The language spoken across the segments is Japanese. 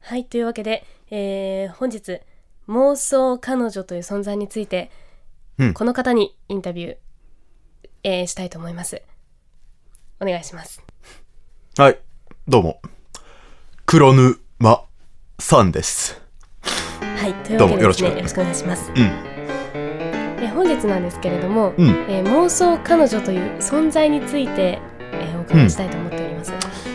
はい、というわけで、本日妄想彼女という存在について、この方にインタビュー、したいと思います。お願いします。 はい、どうも黒沼さんです。 はい、というわけでですね、よろしくお願いします。本日なんですけれども、妄想彼女という存在について、お伺いしたいと思っております。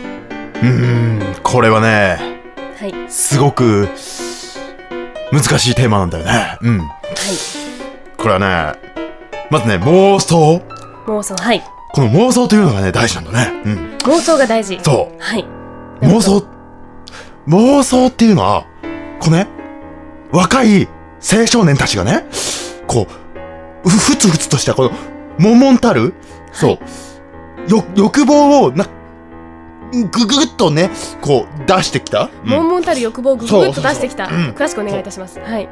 これはね、 はい、 すごく難しいテーマなんだよね。はい、これはね、まずね、妄想、 はい、 この妄想というのがね、大事なんだね。 妄想が大事。 そう、 はい、 妄想っていうのはこうね、若い青少年たちがね、こうふつふつとしたこの悶々たる、そう、欲望をぐぐっとね、こう出してきた、 悶々たる欲望をぐぐっと出してきた。詳しくお願いいたします。はい。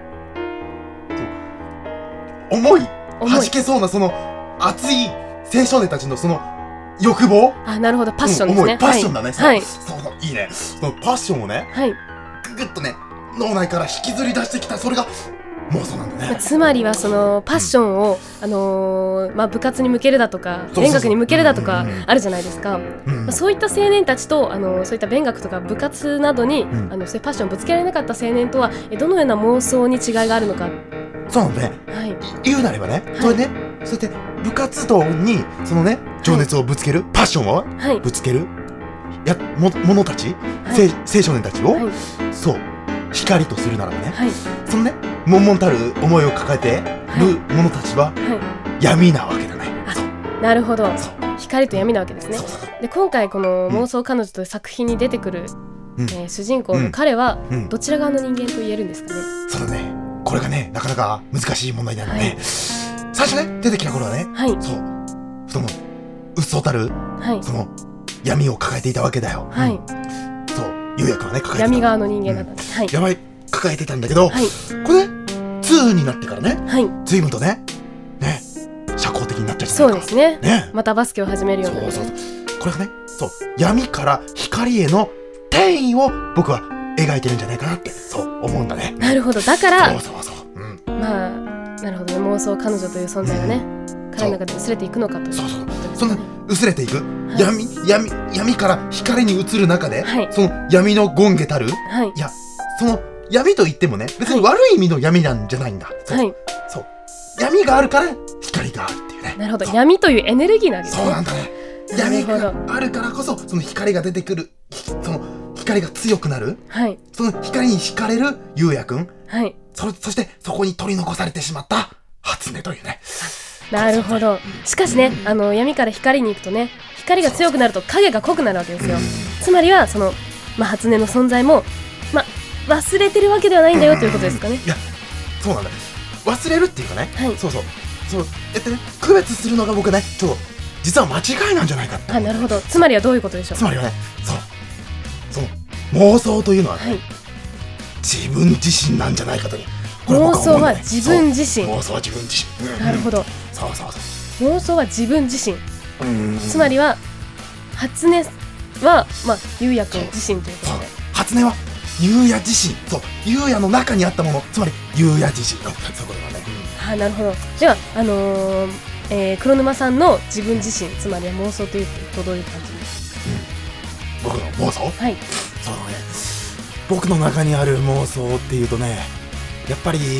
はじけそうなその熱い青少年たちのその欲望、 なるほど、パッションですね。 パッションだね。 はい、 そういいね。そのパッションをね、ぐぐっとね、脳内から引きずり出してきた、それが妄想なんだね。 つまりはそのパッションを、部活に向けるだとか勉学に向けるだとかあるじゃないですか。そういった青年たちとそういった勉学とか部活などに、そういうパッションをぶつけられなかった青年とはどのような妄想に違いがあるのか。 そうなんだね。言うなればね、それね、そうやって部活動にそのね、情熱をぶつける、パッションをぶつける者たち、青少年たちを、そう光とするならばね、そのね、悶々たる思いを抱えてる者たちは闇なわけだね。 なるほど、光と闇なわけですね。で、今回この妄想彼女という作品に出てくる、主人公の彼はどちら側の人間と言えるんですかね。 そうだね、これがね、なかなか難しい問題なんだね。最初ね、出てきた頃はね、そうそのうっそうたる、その闇を抱えていたわけだよ。そう、ゆうやくんはね、抱えてた闇側の人間だったんです。 やばい、抱えてたんだけど、これね、2になってからね、随分とね、社交的になっちゃうじゃないか。 そうですね。またバスケを始めるようになる。そうこれがね、そう闇から光への転移を僕は描いてるんじゃないかなって、そう思うんだね。 なるほど、だからそう、 なるほどね、妄想彼女という存在がね、彼の中で薄れていくのかという。 そんな薄れていく、闇から光に移る中で、その闇の権下たる、いや、その闇といってもね、別に悪い意味の闇なんじゃないんだ。そう闇があるから光があるっていうね。なるほど、 闇というエネルギーなんですね。 そうなんだね。闇があるからこそ、その光が出てくる、その光が強くなる、その光に惹かれるゆうやくん、そしてそこに取り残されてしまった初音というね。 なるほど。しかしね、闇から光に行くとね、光が強くなると影が濃くなるわけですよ。つまりはその、初音の存在も、忘れてるわけではないんだよということですかね。 いや、そうなんだ。忘れるっていうかね、そう区別するのが僕ね、実は間違いなんじゃないかって。 なるほど。つまりはどういうことでしょう。 つまりはね、その妄想というのはね、自分自身なんじゃないかという。 妄想は自分自身。 妄想は自分自身。 なるほど。妄想は自分自身。つまりは初音はゆうやくん自身ということで。 初音はゆうや自身、ゆうやの中にあったもの、つまりゆうや自身の、そういうことだね。 なるほど。では黒沼さんの自分自身、つまりは妄想というとどういう感じですか。 僕の妄想、そうだね、僕の中にある妄想っていうとね、やっぱり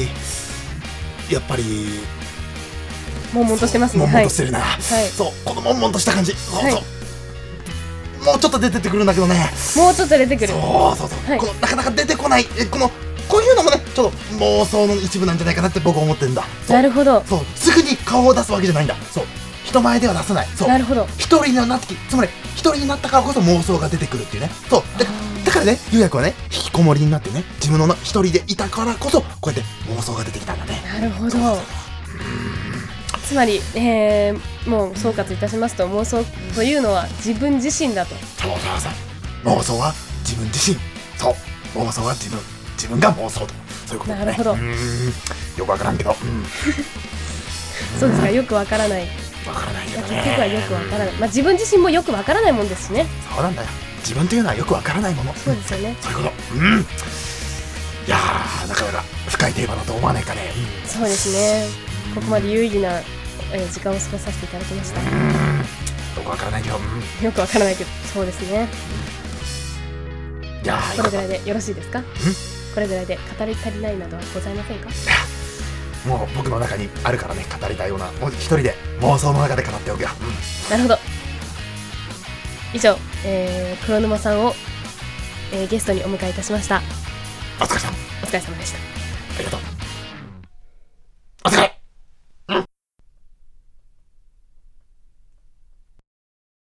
悶々としてますね。 悶々としてるな。この悶々とした感じ、もうちょっと出てくるんだけどね。 もうちょっと出てくる。 このなかなか出てこない、こういうのもね、ちょっと妄想の一部なんじゃないかなって僕は思ってるんだ。 なるほど。 すぐに顔を出すわけじゃないんだ。人前では出さない。 なるほど。 一人になってつまり一人になったからこそ妄想が出てくるっていうね。だからね、ゆうやくんはね、引きこもりになってね、自分の一人でいたからこそこうやって妄想が出てきたんだね。 なるほど。つまり、もう総括いたしますと、妄想というのは自分自身だと。 妄想は自分自身。妄想は自分が妄想と、そういうことだね。 なるほど。 よくわからんけど。 そうですか、よくわからない。 わからないけどね。 結局はよくわからない。自分自身もよくわからないもんですしね。 そうなんだよ。 自分というのはよくわからないもの。 そうですよね。 そういうこと。いやー、なかなか深いテーマだと思わないかね。 そうですね。ここまで有意義な時間を過ごさせていただきました。 よくわからないけど、 よくわからないけど、そうですね。 いやこれぐらいでよろしいですか？これぐらいで語り足りないなどはございませんか？ もう僕の中にあるからね、語りたいような、もう一人で妄想の中で語っておくよ。 なるほど。以上、黒沼さんを、ゲストにお迎えいたしました。 お疲れ様。 お疲れ様でした。